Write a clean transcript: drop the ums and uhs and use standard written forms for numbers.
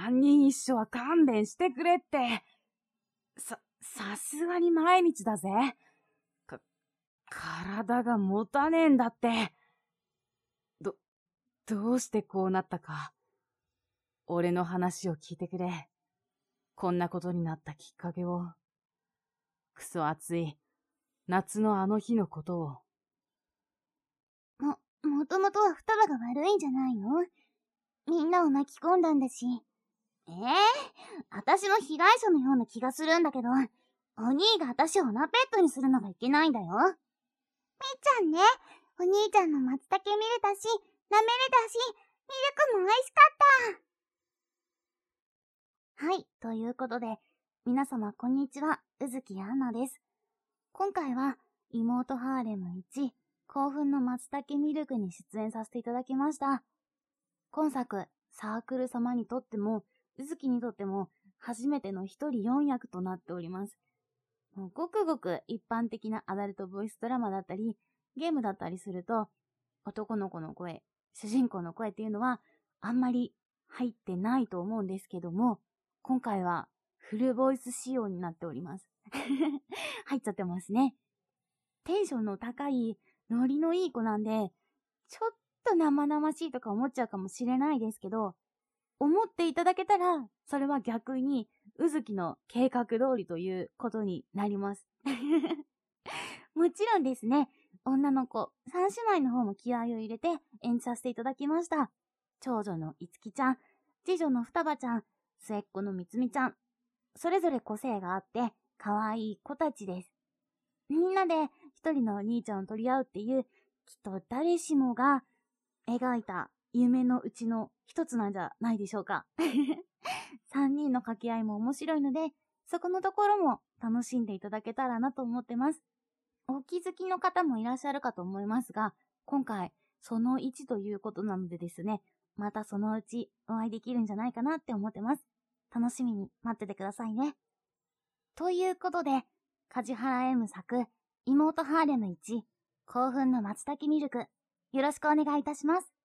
三人一緒は勘弁してくれって。さすがに毎日だぜ。体が持たねえんだって。どうしてこうなったか。俺の話を聞いてくれ。こんなことになったきっかけを。クソ暑い夏のあの日のことを。 もともとは双葉が悪いんじゃないの？みんなを巻き込んだんだし。私も被害者のような気がするんだけど、お兄が私をオナペットにするのがいけないんだよ。みーちゃんね、お兄ちゃんの松茸見れたし、舐めれたし、ミルクも美味しかった。はい、ということで、皆様こんにちは、宇月アンナです。今回は、妹ハーレム1、興奮の松茸ミルクに出演させていただきました。今作、サークル様にとっても、宇月にとっても、初めての一人4役となっております。もうごくごく一般的なアダルトボイスドラマだったり、ゲームだったりすると、男の子の声、主人公の声っていうのは、あんまり入ってないと思うんですけども、今回はフルボイス仕様になっております。入っちゃってますね。テンションの高い、ノリのいい子なんで、ちょっと生々しいとか思っちゃうかもしれないですけど、思っていただけたら、それは逆に、宇月の計画通りということになります。もちろんですね、女の子、三姉妹の方も気合を入れて演じさせていただきました。長女のいつきちゃん、次女の双葉ちゃん、末っ子のみつみちゃん、それぞれ個性があって、可愛い子たちです。みんなで一人のお兄ちゃんを取り合うっていう、きっと誰しもが描いた夢のうちの一つなんじゃないでしょうか。3人の掛け合いも面白いので、そこのところも楽しんでいただけたらなと思ってます。お気づきの方もいらっしゃるかと思いますが、今回その1ということなのでですね、またそのうちお会いできるんじゃないかなって思ってます。楽しみに待っててくださいね。ということで、梶原 M 作、妹ハーレム1、興奮の松茸ミルク、よろしくお願いいたします。